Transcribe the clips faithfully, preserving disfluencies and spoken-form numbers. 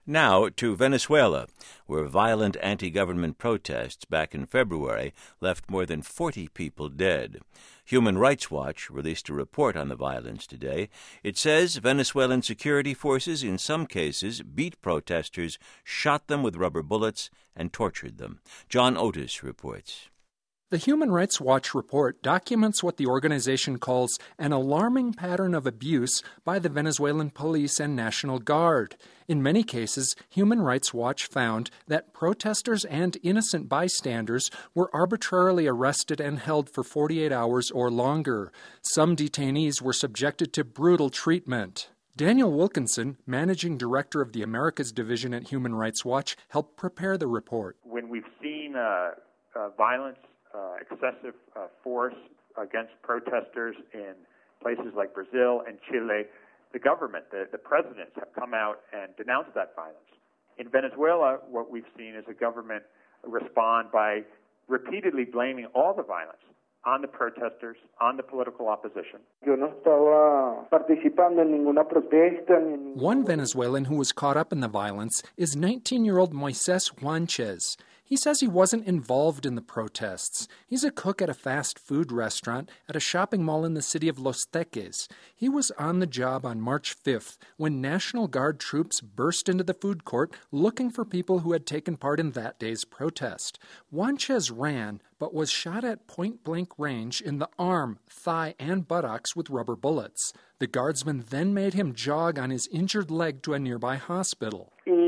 Now to Venezuela, where violent anti-government protests back in February left more than forty people dead. Human Rights Watch released a report on the violence today. It says Venezuelan security forces in some cases beat protesters, shot them with rubber bullets, and tortured them. John Otis reports. The Human Rights Watch report documents what the organization calls an alarming pattern of abuse by the Venezuelan police and National Guard. In many cases, Human Rights Watch found that protesters and innocent bystanders were arbitrarily arrested and held for forty-eight hours or longer. Some detainees were subjected to brutal treatment. Daniel Wilkinson, managing director of the Americas Division at Human Rights Watch, helped prepare the report. When we've seen uh, uh, violence, Uh, excessive uh, force against protesters in places like Brazil and Chile, the government, the, the presidents have come out and denounced that violence. In Venezuela, what we've seen is a government respond by repeatedly blaming all the violence on the protesters, on the political opposition. Yo no estaba participando en ninguna protesta. Ni One Venezuelan who was caught up in the violence is nineteen-year-old Moises Juanchez. He says he wasn't involved in the protests. He's a cook at a fast food restaurant at a shopping mall in the city of Los Teques. He was on the job on March fifth when National Guard troops burst into the food court looking for people who had taken part in that day's protest. Juanchez ran, but was shot at point-blank range in the arm, thigh, and buttocks with rubber bullets. The guardsmen then made him jog on his injured leg to a nearby hospital.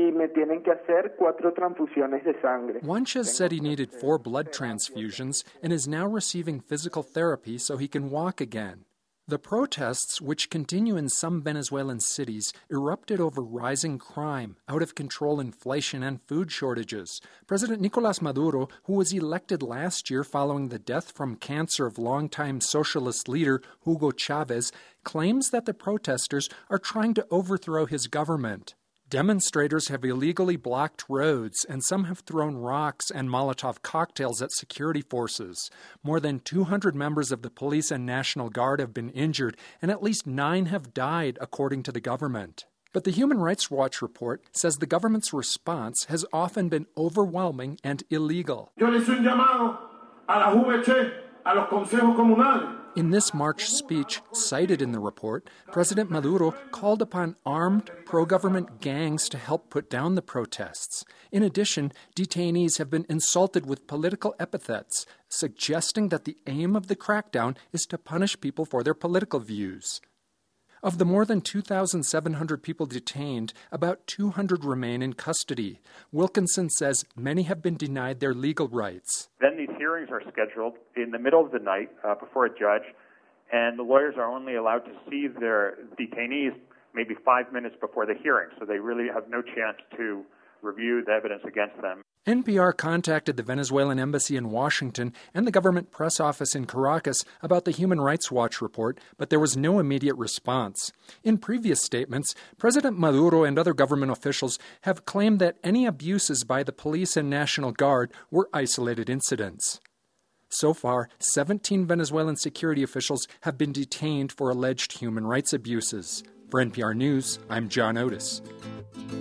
Juanchez said he needed four blood transfusions and is now receiving physical therapy so he can walk again. The protests, which continue in some Venezuelan cities, erupted over rising crime, out-of-control inflation, and food shortages. President Nicolás Maduro, who was elected last year following the death from cancer of longtime socialist leader Hugo Chavez, claims that the protesters are trying to overthrow his government. Demonstrators have illegally blocked roads, and some have thrown rocks and Molotov cocktails at security forces. More than two hundred members of the police and National Guard have been injured, and at least nine have died, according to the government. But the Human Rights Watch report says the government's response has often been overwhelming and illegal. Yo le hice un llamado a la U V C, a los consejos comunales. In this March speech, cited in the report, President Maduro called upon armed pro-government gangs to help put down the protests. In addition, detainees have been insulted with political epithets, suggesting that the aim of the crackdown is to punish people for their political views. Of the more than two thousand seven hundred people detained, about two hundred remain in custody. Wilkinson says many have been denied their legal rights. Then these hearings are scheduled in the middle of the night uh, before a judge, and the lawyers are only allowed to see their detainees maybe five minutes before the hearing, so they really have no chance to review the evidence against them. N P R contacted the Venezuelan embassy in Washington and the government press office in Caracas about the Human Rights Watch report, but there was no immediate response. In previous statements, President Maduro and other government officials have claimed that any abuses by the police and National Guard were isolated incidents. So far, seventeen Venezuelan security officials have been detained for alleged human rights abuses. For N P R News, I'm John Otis.